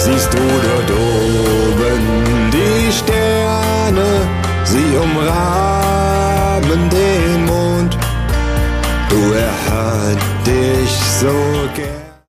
Siehst du dort oben die Sterne, sie umrahmen den Mond. Du, er hat dich so gern.